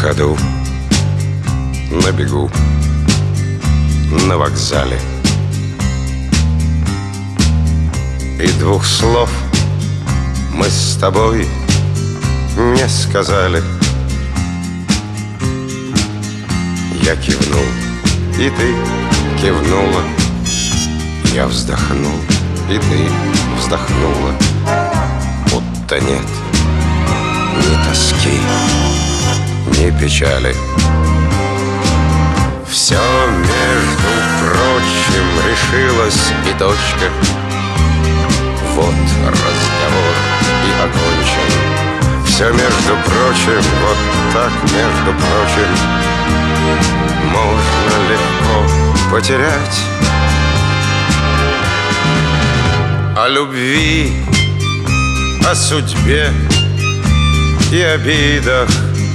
ходу, на бегу, на вокзале. И двух слов мы с тобой не сказали. Я кивнул, и ты кивнула. Я вздохнул, и ты вздохнула. Будто нет ни тоски, ни печали. Все, между прочим, решилось, и точка. Вот разговор и окончен. Все, между прочим, вот так, между прочим, можно легко потерять. О любви, о судьбе и обидах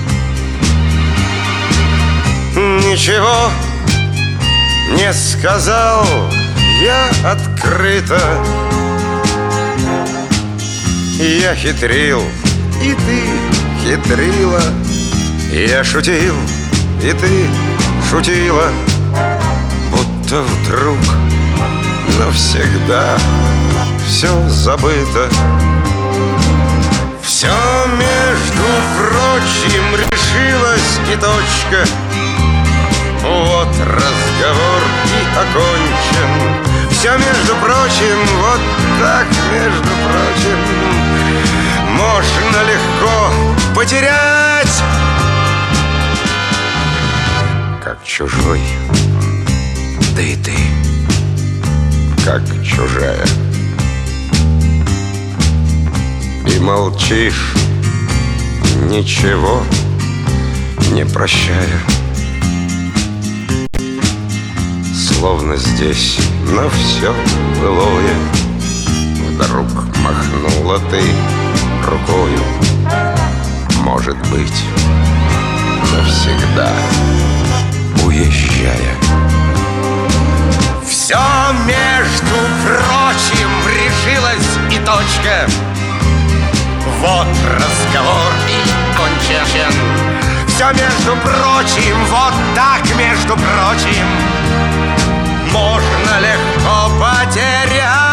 ничего не сказал я открыто. Я хитрил, и ты хитрила. Я шутил, и ты шутила. Будто вдруг навсегда все забыто. Все, между прочим, решилось, и точка. Вот разговор и окончен. Все, между прочим, вот так, между прочим, можно легко потерять. Как чужой, да и ты, как чужая. И молчишь, ничего не прощая. Словно здесь на все былое вдруг махнула ты рукою. Может быть, навсегда уезжая. Все, между прочим, решилось, и точка. Вот разговор и кончен. Все, между прочим, вот так, между прочим, можно легко потерять.